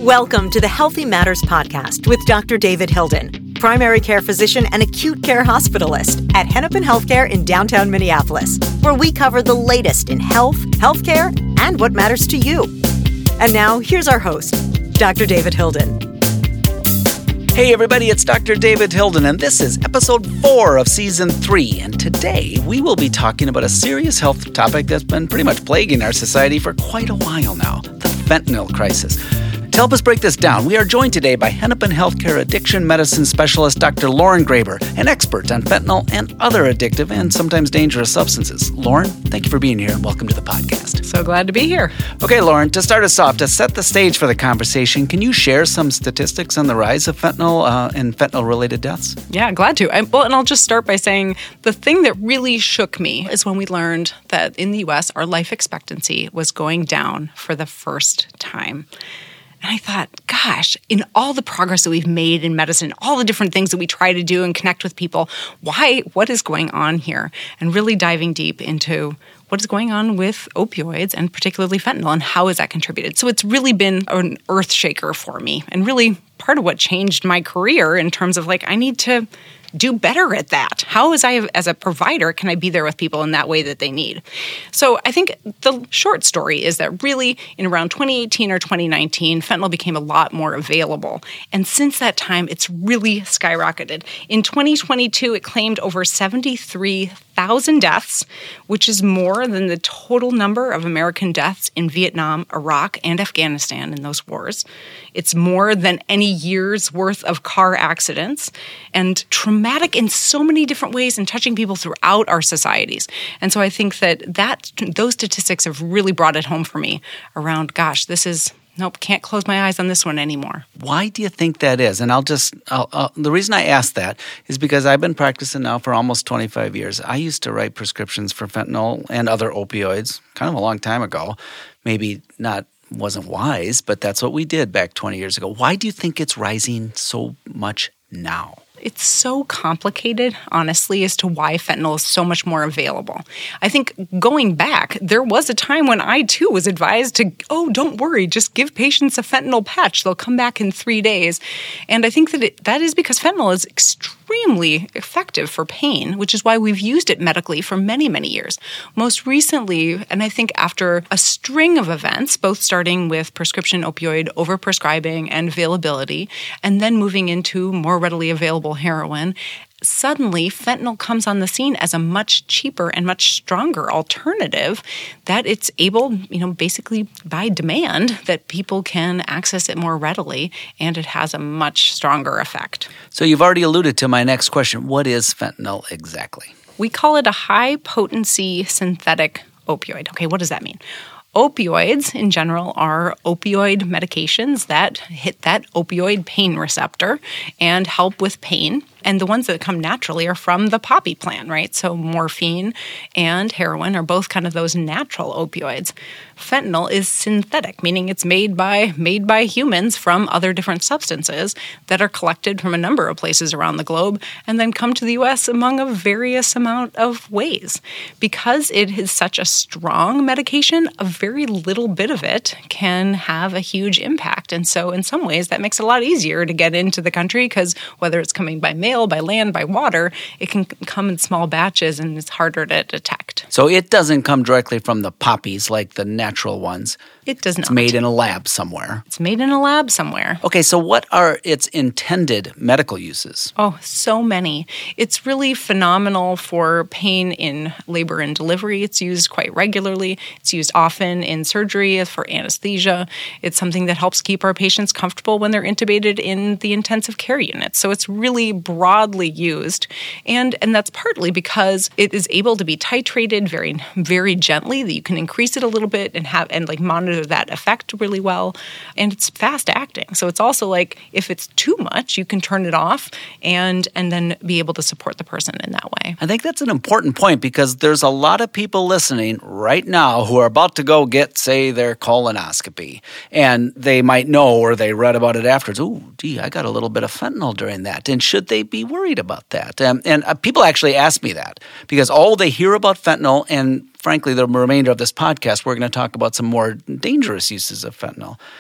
Welcome to the Healthy Matters Podcast with Dr. David Hilden, primary care physician and acute care hospitalist at Hennepin Healthcare in downtown Minneapolis, where we cover the latest in health, healthcare, and what matters to you. And now, here's our host, Dr. David Hilden. Hey everybody, it's Dr. David Hilden, and this is episode 4 of season 3. And today we will be talking about a serious health topic that's been pretty much plaguing our society for quite a while now, the fentanyl crisis. To help us break this down, we are joined today by Hennepin Healthcare addiction medicine specialist Dr. Lauren Graber, an expert on fentanyl and other addictive and sometimes dangerous substances. Lauren, thank you for being here and welcome to the podcast. So glad to be here. Okay, Lauren, to start us off, to set the stage for the conversation, can you share some statistics on the rise of fentanyl and fentanyl-related deaths? Yeah, glad to. And I'll just start by saying the thing that really shook me is when we learned that in the U.S., our life expectancy was going down for the first time. And I thought, gosh, in all the progress that we've made in medicine, all the different things that we try to do and connect with people, what is going on here? And really diving deep into what is going on with opioids and particularly fentanyl and how has that contributed. So it's really been an earth shaker for me and really part of what changed my career in terms of I need to do better at that. How as a provider can I be there with people in that way that they need? So I think the short story is that really in around 2018 or 2019, fentanyl became a lot more available. And since that time, it's really skyrocketed. In 2022, it claimed over 73,000 deaths, which is more than the total number of American deaths in Vietnam, Iraq, and Afghanistan in those wars. It's more than any year's worth of car accidents and traumatic in so many different ways and touching people throughout our societies. And so I think that those statistics have really brought it home for me around, gosh, can't close my eyes on this one anymore. Why do you think that is? And the reason I ask that is because I've been practicing now for almost 25 years. I used to write prescriptions for fentanyl and other opioids kind of a long time ago. Maybe wasn't wise, but that's what we did back 20 years ago. Why do you think it's rising so much now? It's so complicated, honestly, as to why fentanyl is so much more available. I think going back, there was a time when I, too, was advised to, don't worry, just give patients a fentanyl patch. They'll come back in 3 days. And I think that is because fentanyl is extremely effective for pain, which is why we've used it medically for many, many years. Most recently, and I think after a string of events, both starting with prescription opioid overprescribing and availability, and then moving into more readily available heroin, suddenly fentanyl comes on the scene as a much cheaper and much stronger alternative that it's able, basically by demand, that people can access it more readily, and it has a much stronger effect. So you've already alluded to my next question. What is fentanyl exactly? We call it a high-potency synthetic opioid. Okay, what does that mean? Opioids, in general, are opioid medications that hit that opioid pain receptor and help with pain. And the ones that come naturally are from the poppy plant, right? So morphine and heroin are both kind of those natural opioids. Fentanyl is synthetic, meaning it's made by humans from other different substances that are collected from a number of places around the globe and then come to the U.S. among a various amount of ways. Because it is such a strong medication, a very little bit of it can have a huge impact. And so in some ways, that makes it a lot easier to get into the country because whether it's coming by mail, by land, by water, it can come in small batches and it's harder to detect. So it doesn't come directly from the poppies like the natural ones. It does not. It's made in a lab somewhere. It's made in a lab somewhere. Okay, so what are its intended medical uses? Oh, so many. It's really phenomenal for pain in labor and delivery. It's used quite regularly. It's used often in surgery for anesthesia. It's something that helps keep our patients comfortable when they're intubated in the intensive care unit. So it's really broadly used. And that's partly because it is able to be titrated very, very gently, that you can increase it a little bit and monitor that effect really well. And it's fast acting. So it's also if it's too much, you can turn it off and then be able to support the person in that way. I think that's an important point because there's a lot of people listening right now who are about to go get, say, their colonoscopy. And they might know or they read about it afterwards. Oh, gee, I got a little bit of fentanyl during that. And should they be worried about that? And people actually ask me that because they hear about fentanyl and frankly, the remainder of this podcast, we're going to talk about some more dangerous uses of fentanyl.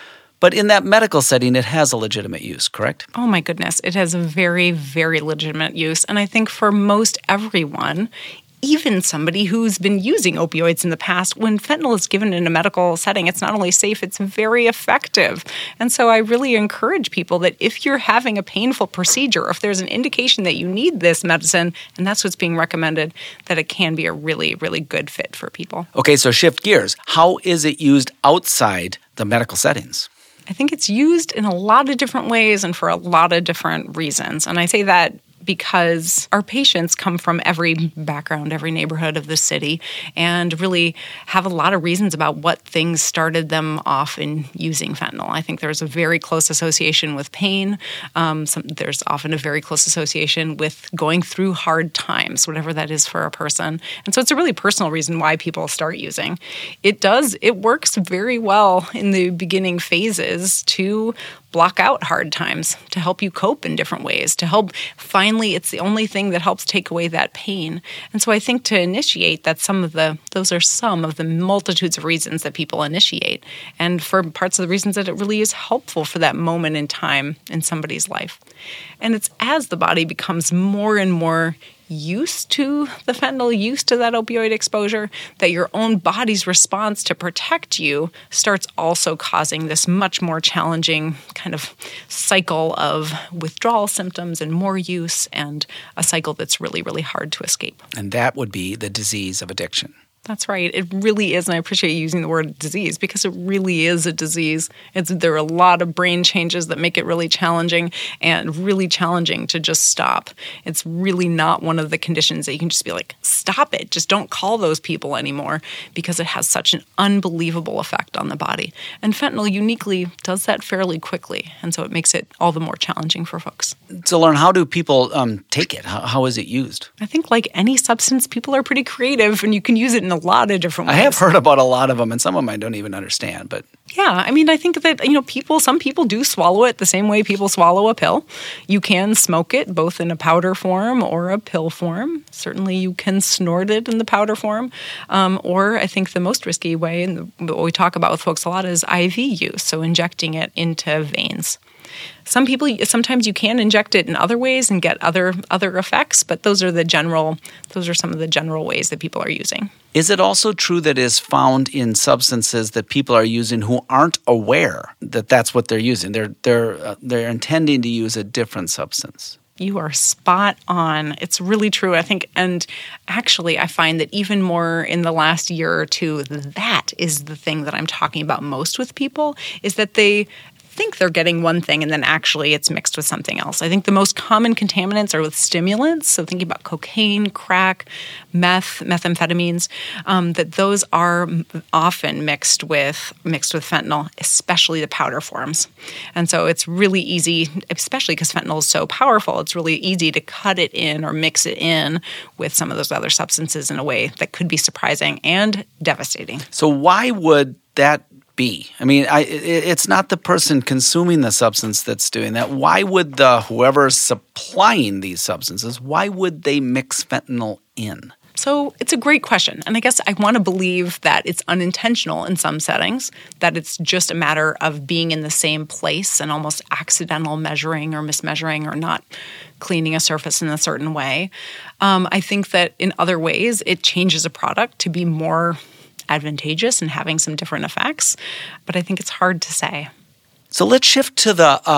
But in that medical setting, it has a legitimate use, correct? Oh my goodness. It has a very, very legitimate use. And I think for most everyone, even somebody who's been using opioids in the past, when fentanyl is given in a medical setting, it's not only safe, it's very effective. And so I really encourage people that if you're having a painful procedure, or if there's an indication that you need this medicine, and that's what's being recommended, that it can be a really, really good fit for people. Okay, so shift gears. How is it used outside the medical settings? I think it's used in a lot of different ways and for a lot of different reasons. And I say that because our patients come from every background, every neighborhood of the city, and really have a lot of reasons about what things started them off in using fentanyl. I think there's a very close association with pain. There's often a very close association with going through hard times, whatever that is for a person. And so it's a really personal reason why people start using. It works very well in the beginning phases to block out hard times, to help you cope in different ways, to help finally, it's the only thing that helps take away that pain. And so I think to initiate, those are some of the multitudes of reasons that people initiate, and for parts of the reasons that it really is helpful for that moment in time in somebody's life. And it's as the body becomes more and more used to the fentanyl, used to that opioid exposure, that your own body's response to protect you starts also causing this much more challenging kind of cycle of withdrawal symptoms and more use, and a cycle that's really, really hard to escape. And that would be the disease of addiction. That's right. It really is, and I appreciate you using the word disease because it really is a disease. There are a lot of brain changes that make it really challenging and really challenging to just stop. It's really not one of the conditions that you can just be like, stop it. Just don't call those people anymore, because it has such an unbelievable effect on the body. And fentanyl uniquely does that fairly quickly, and so it makes it all the more challenging for folks. So, Lauren, how do people take it? How is it used? I think like any substance, people are pretty creative, and you can use it in a lot of different ways. I have heard about a lot of them, and some of them I don't even understand. But yeah, I mean, I think that some people do swallow it the same way people swallow a pill. You can smoke it both in a powder form or a pill form. Certainly, you can snort it in the powder form, or I think the most risky way, and what we talk about with folks a lot, is IV use, so injecting it into veins. Sometimes you can inject it in other ways and get other effects, but those are some of the general ways that people are using. Is it also true that it is found in substances that people are using who aren't aware that that's what they're using? They're intending to use a different substance. You are spot on. It's really true, I think. And actually, I find that even more in the last year or two, that is the thing that I'm talking about most with people, is that they think they're getting one thing and then actually it's mixed with something else. I think the most common contaminants are with stimulants, so thinking about cocaine, crack, methamphetamines, that those are often mixed with fentanyl, especially the powder forms. And so it's really easy, especially because fentanyl is so powerful, it's really easy to cut it in or mix it in with some of those other substances in a way that could be surprising and devastating. So why would that be? I mean, it's not the person consuming the substance that's doing that. Why would whoever's supplying these substances, why would they mix fentanyl in? So it's a great question. And I guess I want to believe that it's unintentional in some settings, that it's just a matter of being in the same place and almost accidental measuring or mismeasuring or not cleaning a surface in a certain way. I think that in other ways, it changes a product to be more advantageous and having some different effects, but I think it's hard to say. So let's shift to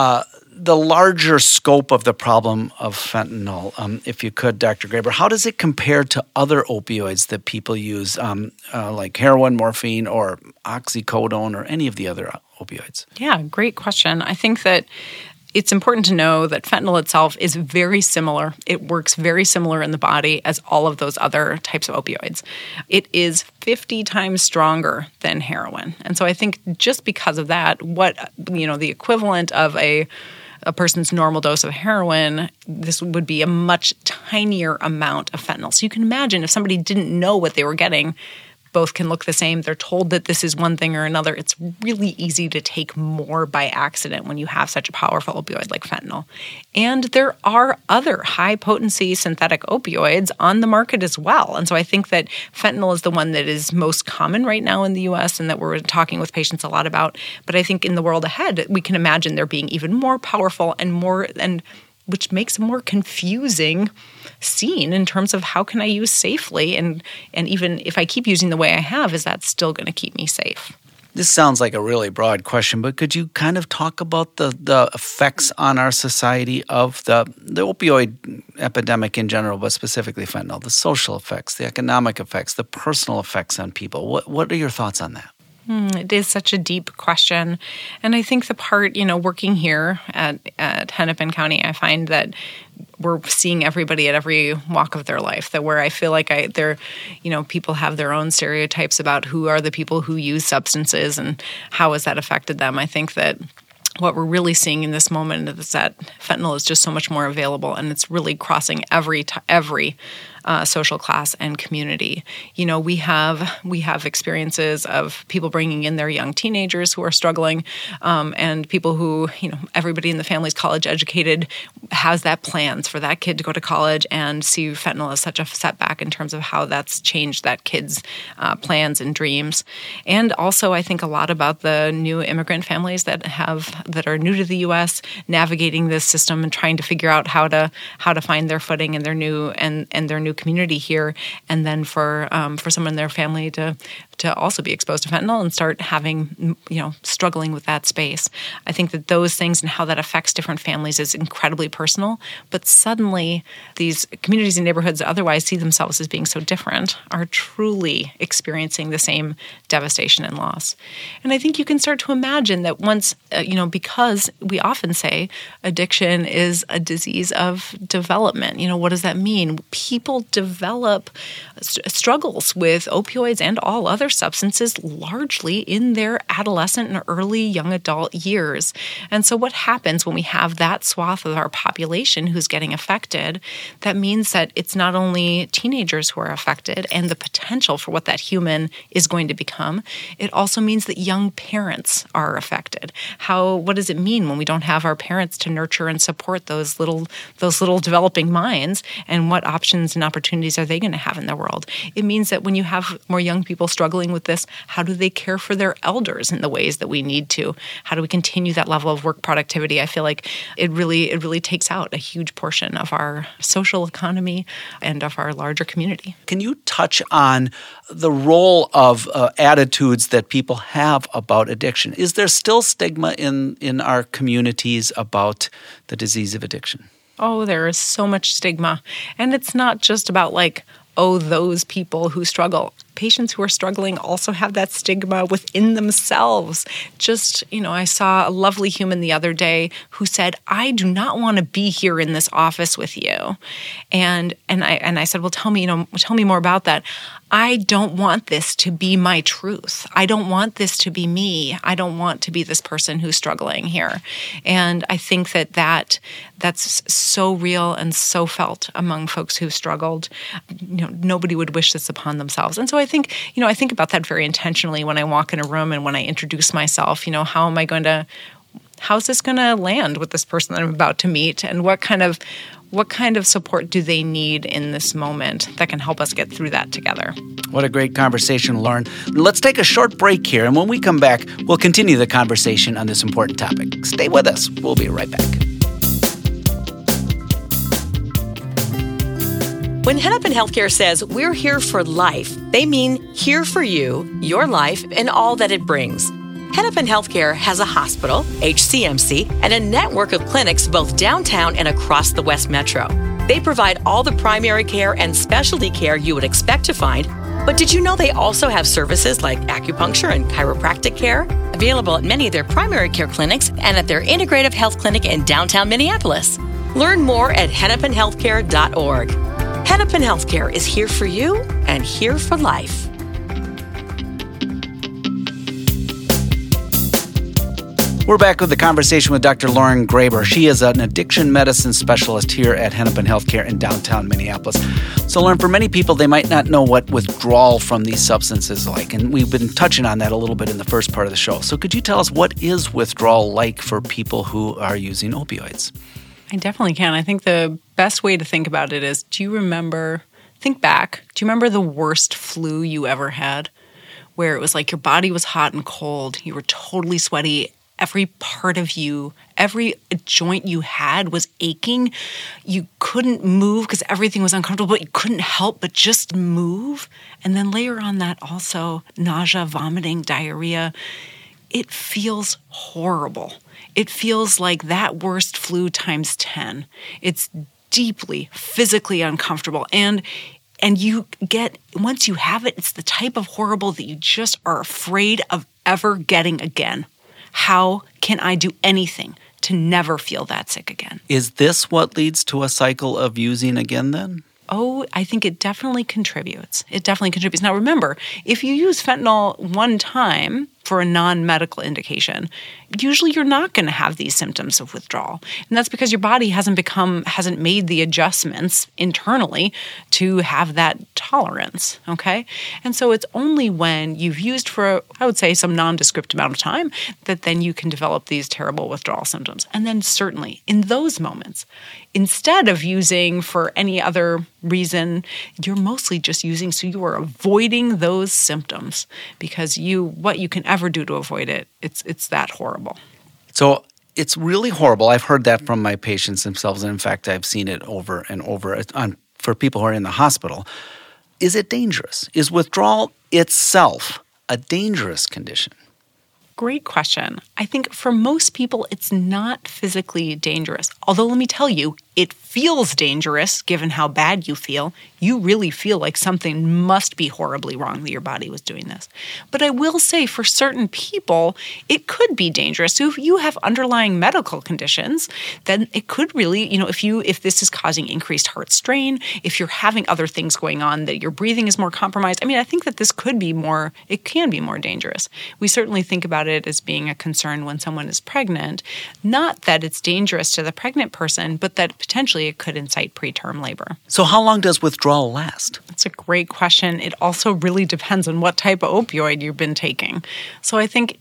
the larger scope of the problem of fentanyl, if you could, Dr. Graber. How does it compare to other opioids that people use, like heroin, morphine, or oxycodone, or any of the other opioids? Yeah, great question. I think that it's important to know that fentanyl itself is very similar. It works very similar in the body as all of those other types of opioids. It is 50 times stronger than heroin. And so I think just because of that, the equivalent of a person's normal dose of heroin, this would be a much tinier amount of fentanyl. So you can imagine if somebody didn't know what they were getting, both can look the same. They're told that this is one thing or another. It's really easy to take more by accident when you have such a powerful opioid like fentanyl. And there are other high-potency synthetic opioids on the market as well. And so I think that fentanyl is the one that is most common right now in the U.S. and that we're talking with patients a lot about. But I think in the world ahead, we can imagine there being even more powerful and which makes a more confusing scene in terms of how can I use safely, and even if I keep using the way I have, is that still going to keep me safe? This sounds like a really broad question, but could you kind of talk about the effects on our society of the opioid epidemic in general, but specifically fentanyl, the social effects, the economic effects, the personal effects on people? What are your thoughts on that? It is such a deep question. And I think the part, working here at Hennepin County, I find that we're seeing everybody at every walk of their life, that where I feel like people have their own stereotypes about who are the people who use substances and how has that affected them. I think that what we're really seeing in this moment is that fentanyl is just so much more available, and it's really crossing every social class and community. We have experiences of people bringing in their young teenagers who are struggling, and people who, everybody in the family's college educated, has that plans for that kid to go to college, and see fentanyl as such a setback in terms of how that's changed that kid's plans and dreams. And also, I think a lot about the new immigrant families that are new to the U.S., navigating this system and trying to figure out how to find their footing in their new community here, and then for someone in their family to also be exposed to fentanyl and start having, struggling with that space. I think that those things and how that affects different families is incredibly personal, but suddenly these communities and neighborhoods that otherwise see themselves as being so different are truly experiencing the same devastation and loss. And I think you can start to imagine that once, because we often say addiction is a disease of development. What does that mean? People develop struggles with opioids and all other substances largely in their adolescent and early young adult years. And so what happens when we have that swath of our population who's getting affected? That means that it's not only teenagers who are affected and the potential for what that human is going to become, it also means that young parents are affected. What does it mean when we don't have our parents to nurture and support those little developing minds, and what options and opportunities are they going to have in the world? It means that when you have more young people struggling with this, how do they care for their elders in the ways that we need to? How do we continue that level of work productivity? I feel like it really takes out a huge portion of our social economy and of our larger community. Can you touch on the role of attitudes that people have about addiction? Is there still stigma in our communities about the disease of addiction? Oh, there is so much stigma. And it's not just about those people who struggle. Patients who are struggling also have that stigma within themselves. Just, I saw a lovely human the other day who said, "I do not want to be here in this office with you." And I said, "Well, tell me more about that." "I don't want this to be my truth. I don't want this to be me. I don't want to be this person who's struggling here." And I think that's so real and so felt among folks who've struggled. Nobody would wish this upon themselves. And so I think about that very intentionally when I walk in a room and when I introduce myself. How's this going to land with this person that I'm about to meet, and what kind of support do they need in this moment that can help us get through that together? What a great conversation, Lauren. Let's take a short break here, and when we come back, we'll continue the conversation on this important topic. Stay with us. We'll be right back. When Hennepin Healthcare says we're here for life, they mean here for you, your life, and all that it brings. Hennepin Healthcare has a hospital, HCMC, and a network of clinics both downtown and across the West Metro. They provide all the primary care and specialty care you would expect to find, but did you know they also have services like acupuncture and chiropractic care available at many of their primary care clinics and at their integrative health clinic in downtown Minneapolis? Learn more at hennepinhealthcare.org. Hennepin Healthcare is here for you and here for life. We're back with the conversation with Dr. Lauren Graber. She is an addiction medicine specialist here at Hennepin Healthcare in downtown Minneapolis. So, Lauren, for many people, they might not know what withdrawal from these substances is like, and we've been touching on that a little bit in the first part of the show. So could you tell us what is withdrawal like for people who are using opioids? I definitely can. I think the best way to think about it is, think back, do you remember the worst flu you ever had? Where it was like your body was hot and cold, you were totally sweaty, every part of you, every joint you had was aching. You couldn't move because everything was uncomfortable, but you couldn't help but just move. And then layer on that also nausea, vomiting, diarrhea. It feels horrible. It feels like that worst flu times 10. It's deeply physically uncomfortable. And you get, once you have it, it's the type of horrible that you just are afraid of ever getting again. How can I do anything to never feel that sick again? Is this what leads to a cycle of using again then? Oh, I think it definitely contributes. Now remember, if you use fentanyl one time for a non-medical indication, usually you're not going to have these symptoms of withdrawal. And that's because your body hasn't made the adjustments internally to have that tolerance, okay? And so it's only when you've used for, I would say, some nondescript amount of time that then you can develop these terrible withdrawal symptoms. And then certainly in those moments, instead of using for any other reason, you're mostly just using so you are avoiding those symptoms because what you can ever do to avoid it, it's that horrible. So it's really horrible. I've heard that from my patients themselves, and in fact, I've seen it over and over for people who are in the hospital. Is it dangerous? Is withdrawal itself a dangerous condition? Great question. I think for most people, it's not physically dangerous. Although let me tell you, it feels dangerous given how bad you feel. You really feel like something must be horribly wrong that your body was doing this. But I will say for certain people, it could be dangerous. So if you have underlying medical conditions, then it could really, if this is causing increased heart strain, if you're having other things going on, that your breathing is more compromised, I think that this can be more dangerous. We certainly think about it as being a concern when someone is pregnant, not that it's dangerous to the pregnant person, but that potentially it could incite preterm labor. So how long does withdrawal last? That's a great question. It also really depends on what type of opioid you've been taking. So I think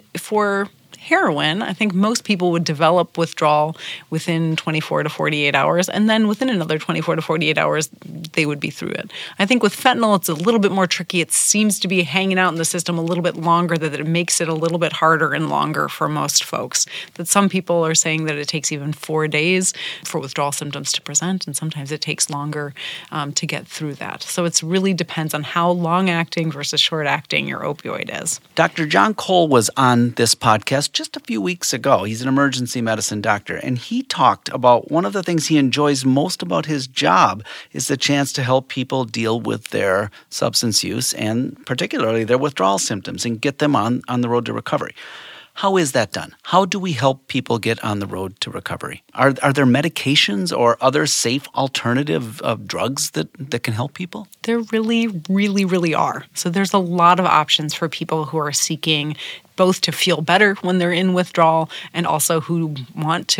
for heroin, I think most people would develop withdrawal within 24 to 48 hours, and then within another 24 to 48 hours, they would be through it. I think with fentanyl, it's a little bit more tricky. It seems to be hanging out in the system a little bit longer, that it makes it a little bit harder and longer for most folks. That some people are saying that it takes even 4 days for withdrawal symptoms to present, and sometimes it takes longer to get through that. So it really depends on how long-acting versus short-acting your opioid is. Dr. John Cole was on this podcast just a few weeks ago. He's an emergency medicine doctor, and he talked about one of the things he enjoys most about his job is the chance to help people deal with their substance use and particularly their withdrawal symptoms and get them on the road to recovery. How is that done? How do we help people get on the road to recovery? Are there medications or other safe alternative drugs that can help people? There really, really, really are. So there's a lot of options for people who are seeking both to feel better when they're in withdrawal and also who want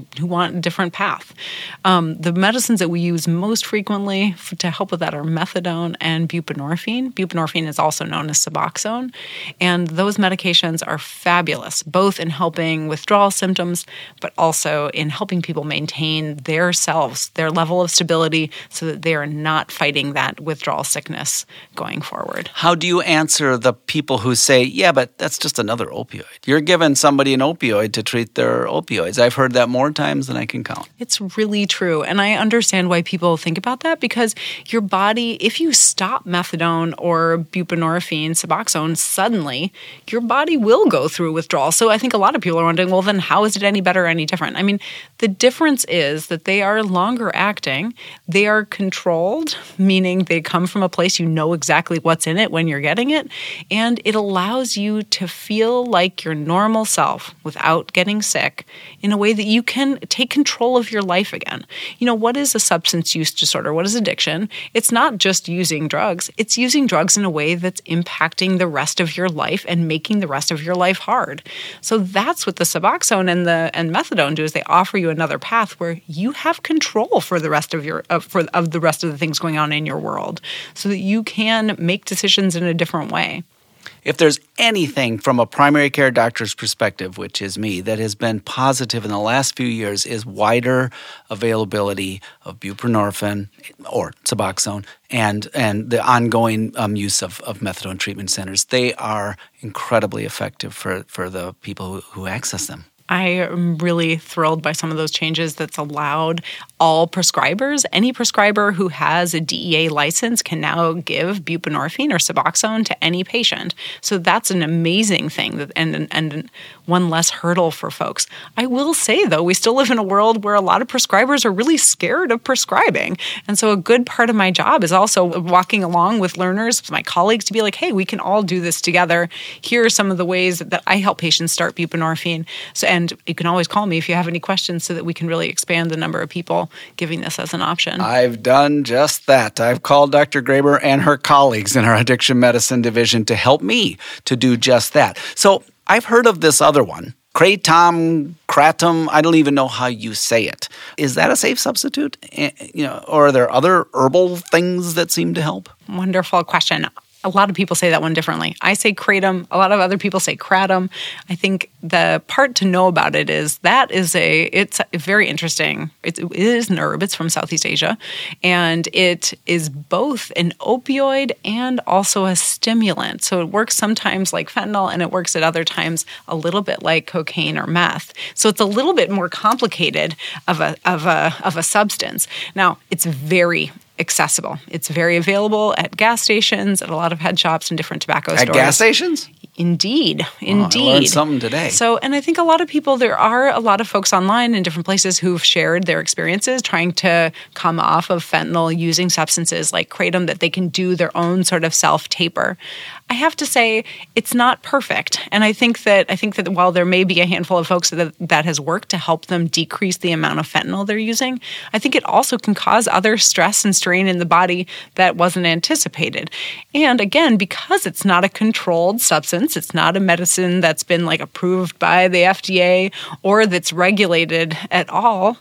a different path. The medicines that we use most frequently to help with that are methadone and buprenorphine. Buprenorphine is also known as Suboxone. And those medications are fabulous, both in helping withdrawal symptoms, but also in helping people maintain their selves, their level of stability, so that they are not fighting that withdrawal sickness going forward. How do you answer the people who say, yeah, but that's just another opioid? You're giving somebody an opioid to treat their opioids. I've heard that more times than I can count. It's really true. And I understand why people think about that, because your body, if you stop methadone or buprenorphine, Suboxone, suddenly your body will go through withdrawal. So I think a lot of people are wondering, well, then how is it any better or any different? The difference is that they are longer acting. They are controlled, meaning they come from a place you know exactly what's in it when you're getting it. And it allows you to feel like your normal self without getting sick in a way that you can take control of your life again. What is a substance use disorder? What is addiction? It's not just using drugs. It's using drugs in a way that's impacting the rest of your life and making the rest of your life hard. So that that's what the Suboxone and methadone do, is they offer you another path where you have control for the rest of the rest of the things going on in your world, so that you can make decisions in a different way. If there's anything from a primary care doctor's perspective, which is me, that has been positive in the last few years, is wider availability of buprenorphine or Suboxone and the ongoing use of methadone treatment centers. They are incredibly effective for the people who access them. I am really thrilled by some of those changes that's allowed all prescribers. Any prescriber who has a DEA license can now give buprenorphine or Suboxone to any patient. So that's an amazing thing and one less hurdle for folks. I will say, though, we still live in a world where a lot of prescribers are really scared of prescribing. And so a good part of my job is also walking along with learners, my colleagues, to be like, hey, we can all do this together. Here are some of the ways that I help patients start buprenorphine. And you can always call me if you have any questions so that we can really expand the number of people giving this as an option. I've done just that. I've called Dr. Graber and her colleagues in our addiction medicine division to help me to do just that. So I've heard of this other one, Kratom, I don't even know how you say it. Is that a safe substitute? Or are there other herbal things that seem to help? Wonderful question. A lot of people say that one differently. I say kratom. A lot of other people say kratom. I think the part to know about it is it's very interesting. It is an herb. It's from Southeast Asia. And it is both an opioid and also a stimulant. So it works sometimes like fentanyl, and it works at other times a little bit like cocaine or meth. So it's a little bit more complicated of a substance. Now, it's very accessible. It's very available at gas stations, at a lot of head shops and different tobacco stores. At gas stations? Indeed. I learned something today. So, and I think a lot of people, there are a lot of folks online in different places who've shared their experiences trying to come off of fentanyl using substances like kratom, that they can do their own sort of self-taper. I have to say, it's not perfect. And I think that while there may be a handful of folks that has worked to help them decrease the amount of fentanyl they're using, I think it also can cause other stress and strain in the body that wasn't anticipated. And again, because it's not a controlled substance, it's not a medicine that's been approved by the FDA or that's regulated at all,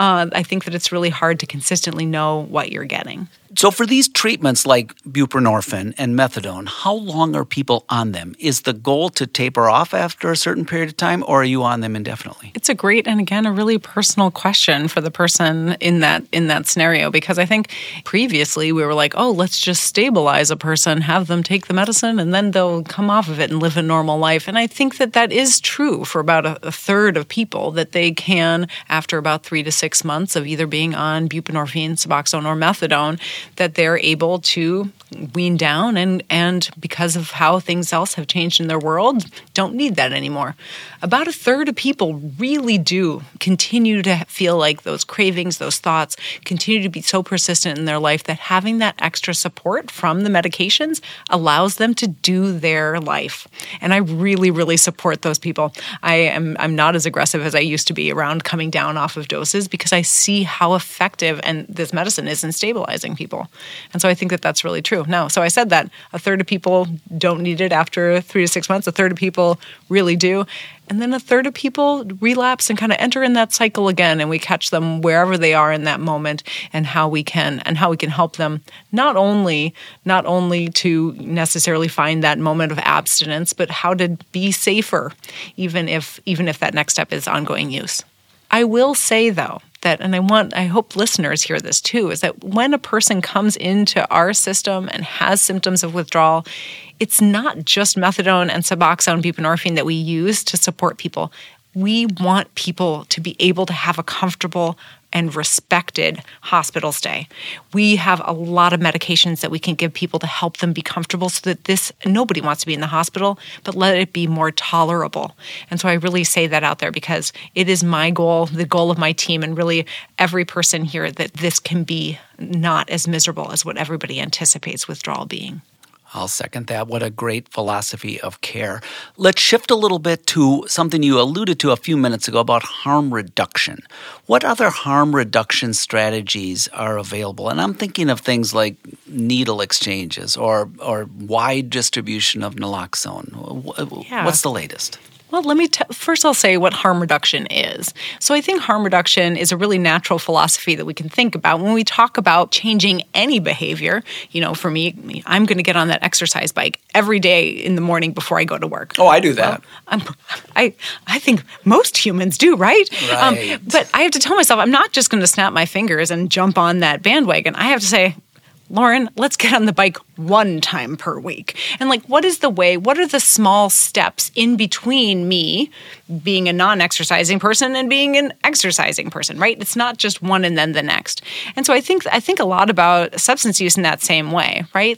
I think that it's really hard to consistently know what you're getting. So for these treatments like buprenorphine and methadone, how long are people on them? Is the goal to taper off after a certain period of time, or are you on them indefinitely? It's a great and, again, a really personal question for the person in that scenario, because I think previously we were like, oh, let's just stabilize a person, have them take the medicine, and then they'll come off of it and live a normal life. And I think that is true for about a third of people, that they can, after about 3 to 6 months of either being on buprenorphine, Suboxone, or methadone, that they're able to wean down and because of how things else have changed in their world, don't need that anymore. About a third of people really do continue to feel like those cravings, those thoughts continue to be so persistent in their life that having that extra support from the medications allows them to do their life. And I really, really support those people. I'm not as aggressive as I used to be around coming down off of doses, because I see how effective and this medicine is in stabilizing people. And so I think that that's really true. Now, so I said that a third of people don't need it after 3 to 6 months. A third of people really do. And then a third of people relapse and kind of enter in that cycle again, and we catch them wherever they are in that moment, and how we can help them not only to necessarily find that moment of abstinence, but how to be safer, even if that next step is ongoing use. I will say, though, that, and I hope listeners hear this too, is that when a person comes into our system and has symptoms of withdrawal, it's not just methadone and Suboxone, buprenorphine that we use to support people. We want people to be able to have a comfortable and respected hospital stay. We have a lot of medications that we can give people to help them be comfortable, so that nobody wants to be in the hospital, but let it be more tolerable. And so I really say that out there, because it is my goal, the goal of my team, and really every person here, that this can be not as miserable as what everybody anticipates withdrawal being. I'll second that. What a great philosophy of care. Let's shift a little bit to something you alluded to a few minutes ago about harm reduction. What other harm reduction strategies are available? And I'm thinking of things like needle exchanges or wide distribution of naloxone. Yeah. What's the latest? Well, first I'll say what harm reduction is. So I think harm reduction is a really natural philosophy that we can think about when we talk about changing any behavior. For me, I'm going to get on that exercise bike every day in the morning before I go to work. Oh, I do that. Well, I think most humans do, right? Right. But I have to tell myself, I'm not just going to snap my fingers and jump on that bandwagon. I have to say, Lauren, let's get on the bike one time per week. And what are the small steps in between me being a non-exercising person and being an exercising person, right? It's not just one and then the next. And so I think a lot about substance use in that same way, right?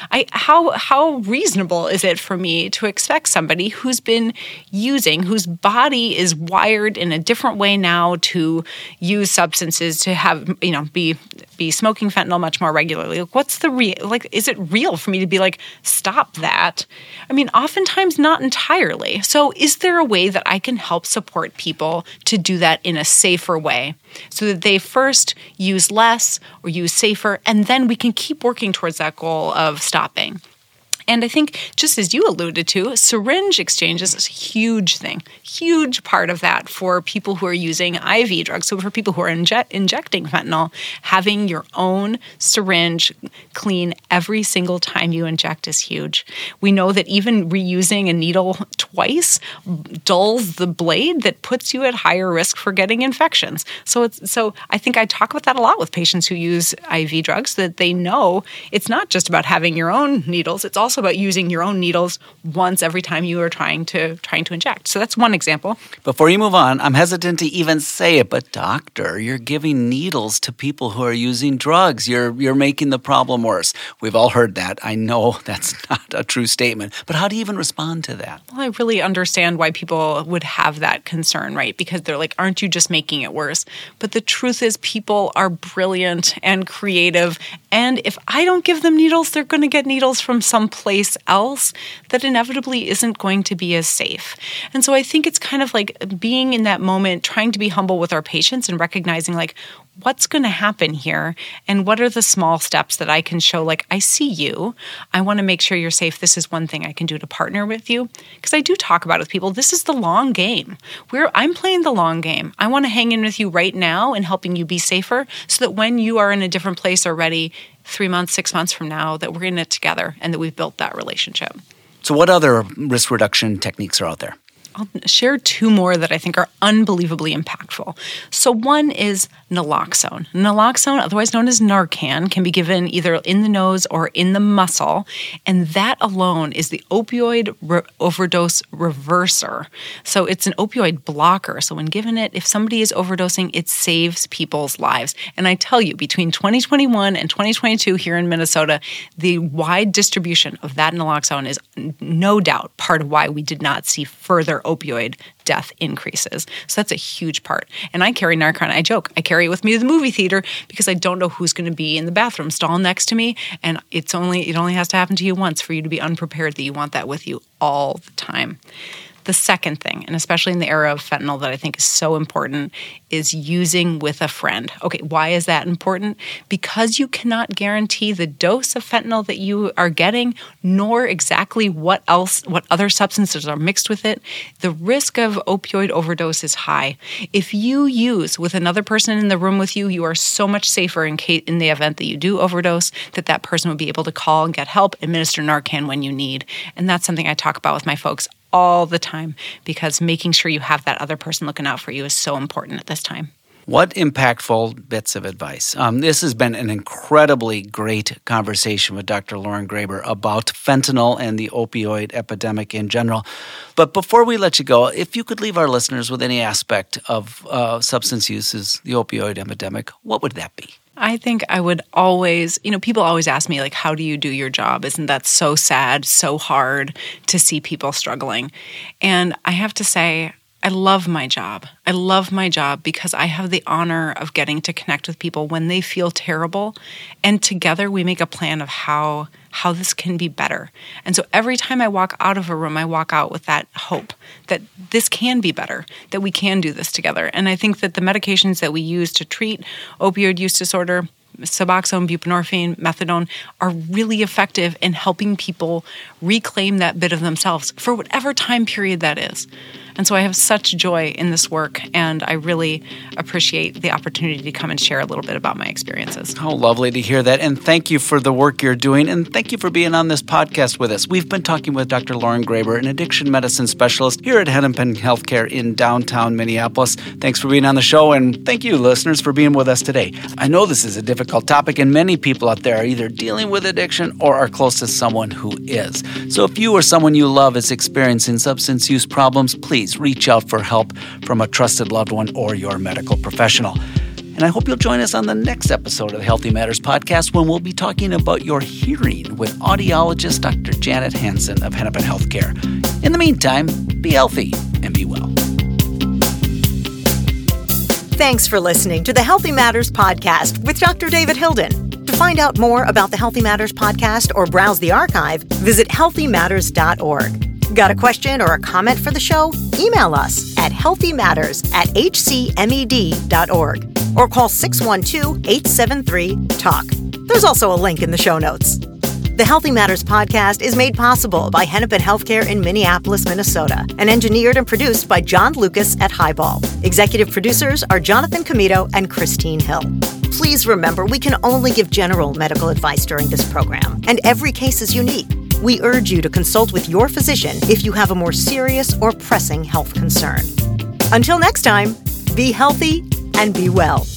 How reasonable is it for me to expect somebody who's been using, whose body is wired in a different way now to use substances, to have, be smoking fentanyl much more regularly? What's the is it real for me to be stop that? I mean, oftentimes not entirely. So is there a way that I can help support people to do that in a safer way so that they first use less or use safer, and then we can keep working towards that goal of stopping? And I think, just as you alluded to, syringe exchanges is a huge thing, huge part of that for people who are using IV drugs. So for people who are injecting fentanyl, having your own syringe clean every single time you inject is huge. We know that even reusing a needle twice dulls the blade that puts you at higher risk for getting infections. So I think I talk about that a lot with patients who use IV drugs, so that they know it's not just about having your own needles, it's also about using your own needles once every time you are trying to inject. So that's one example. Before you move on, I'm hesitant to even say it, but doctor, you're giving needles to people who are using drugs. You're making the problem worse. We've all heard that. I know that's not a true statement, but how do you even respond to that? Well, I really understand why people would have that concern, right? Because they're like, aren't you just making it worse? But the truth is, people are brilliant and creative, and if I don't give them needles, they're going to get needles from someplace else that inevitably isn't going to be as safe. And so I think it's kind of like being in that moment, trying to be humble with our patients and recognizing what's going to happen here and what are the small steps that I can show, I see you. I want to make sure you're safe. This is one thing I can do to partner with you. Because I do talk about it with people. This is the long game. I'm playing the long game. I want to hang in with you right now and helping you be safer so that when you are in a different place or ready 3 months, 6 months from now, that we're in it together and that we've built that relationship. So what other risk reduction techniques are out there? I'll share two more that I think are unbelievably impactful. So one is naloxone. Naloxone, otherwise known as Narcan, can be given either in the nose or in the muscle, and that alone is the opioid overdose reverser. So it's an opioid blocker. So when given it, if somebody is overdosing, it saves people's lives. And I tell you, between 2021 and 2022 here in Minnesota, the wide distribution of that naloxone is no doubt part of why we did not see further opioid death increases. So that's a huge part. And I carry Narcan. I joke, I carry it with me to the movie theater because I don't know who's going to be in the bathroom stall next to me. And it only has to happen to you once for you to be unprepared that you want that with you all the time. The second thing, and especially in the era of fentanyl that I think is so important, is using with a friend. Okay, why is that important? Because you cannot guarantee the dose of fentanyl that you are getting, nor exactly what other substances are mixed with it. The risk of opioid overdose is high. If you use with another person in the room with you, you are so much safer in the event that you do overdose, that person would be able to call and get help, administer Narcan when you need. And that's something I talk about with my folks all the time, because making sure you have that other person looking out for you is so important at this time. What impactful bits of advice. This has been an incredibly great conversation with Dr. Lauren Graber about fentanyl and the opioid epidemic in general. But before we let you go, if you could leave our listeners with any aspect of substance use is the opioid epidemic, what would that be? I think I would always, people always ask me, how do you do your job? Isn't that so sad, so hard to see people struggling? And I have to say, I love my job. I love my job because I have the honor of getting to connect with people when they feel terrible. And together we make a plan of how this can be better. And so every time I walk out of a room, I walk out with that hope that this can be better, that we can do this together. And I think that the medications that we use to treat opioid use disorder, Suboxone, buprenorphine, methadone are really effective in helping people reclaim that bit of themselves for whatever time period that is. And so I have such joy in this work, and I really appreciate the opportunity to come and share a little bit about my experiences. How lovely to hear that. And thank you for the work you're doing. And thank you for being on this podcast with us. We've been talking with Dr. Lauren Graber, an addiction medicine specialist here at Hennepin Healthcare in downtown Minneapolis. Thanks for being on the show. And thank you, listeners, for being with us today. I know this is a difficult topic, and many people out there are either dealing with addiction or are close to someone who is. So if you or someone you love is experiencing substance use problems, please reach out for help from a trusted loved one or your medical professional. And I hope you'll join us on the next episode of the Healthy Matters podcast, when we'll be talking about your hearing with audiologist Dr. Janet Hansen of Hennepin Healthcare. In the meantime, be healthy and be well. Thanks for listening to the Healthy Matters podcast with Dr. David Hilden. To find out more about the Healthy Matters podcast or browse the archive, visit healthymatters.org. Got a question or a comment for the show? Email us at healthymatters@hcmed.org or call 612-873-TALK. There's also a link in the show notes. The Healthy Matters podcast is made possible by Hennepin Healthcare in Minneapolis, Minnesota, and engineered and produced by John Lucas at Highball. Executive producers are Jonathan Comito and Christine Hill. Please remember, we can only give general medical advice during this program, and every case is unique. We urge you to consult with your physician if you have a more serious or pressing health concern. Until next time, be healthy and be well.